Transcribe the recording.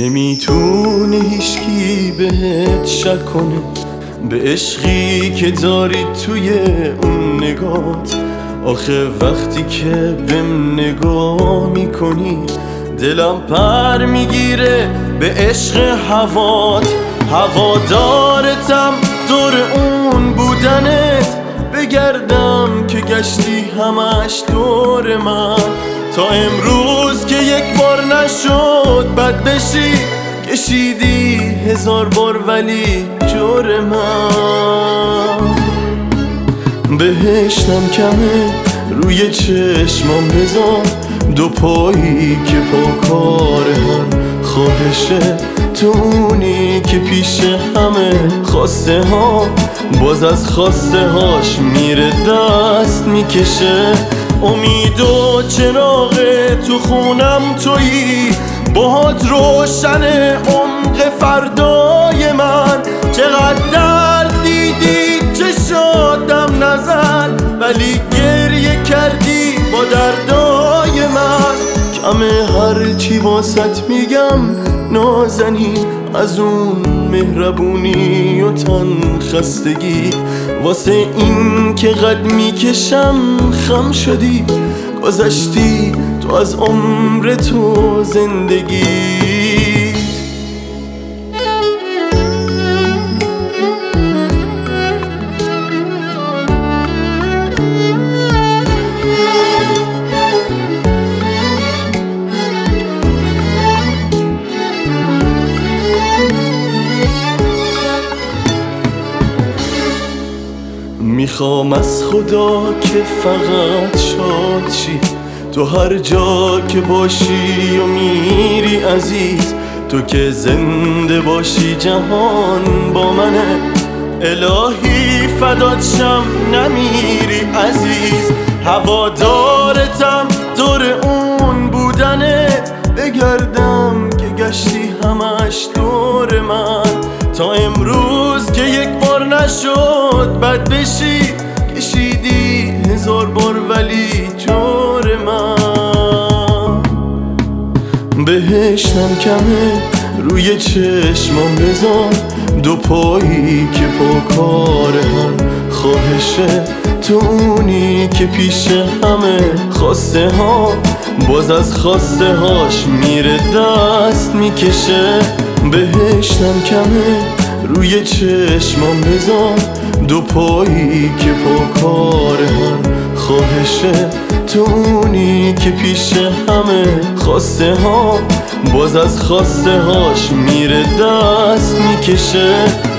نمیتونه هیچکی بهت شک کنه به عشقی که داری توی اون نگات. آخه وقتی که بهم نگاه میکنی دلم پر میگیره به عشق هوات. هوادارتم دور اون بودنت بگردم که گشتی همش دور من. تا امروز که یک بار نشد بد بشی کشیدی 1000 بار ولی جور من. بهشتم کمه روی چشمام بذار، دو پایی که پاکار هر خواهشه. تو اونی که پیش همه خواسته ها باز از خواسته هاش میره دست میکشه. امید و چراغ تو خونم تویی، باهات روشن عمق فردای من. چقدر درد دیدی چشاتم نزد ولی گریه کردی با دردای من. کمه هرچی واسط میگم نازنین، از اون مهربونی و تن خستگی. واسه این که قد میکشم خم شدی، گذشتی تو از عمر تو زندگی. میخوام از خدا که فقط شاد شی، تو هر جا که باشی و میری عزیز. تو که زنده باشی جهان با منه، الهی فدات شم نمیری عزیز. هوادارتم دور اون بودنت بگردم که گشتی همش دور من. تا امروز که یک بار نشد بد بشی کشیدی 1000 بار ولی جور من. بهشتم کمه روی چشمام بذار، دو پایی که پاکار هر خواهشه. تو اونی که پیش همه خواسته ها باز از خواسته هاش میره دست میکشه. بهشتم کمه روی چشمام بذار، دو پایی که پاکار هر خواهشه. تو اونی که پیش همه خواسته ها باز از خواسته هاش میره دست میکشه.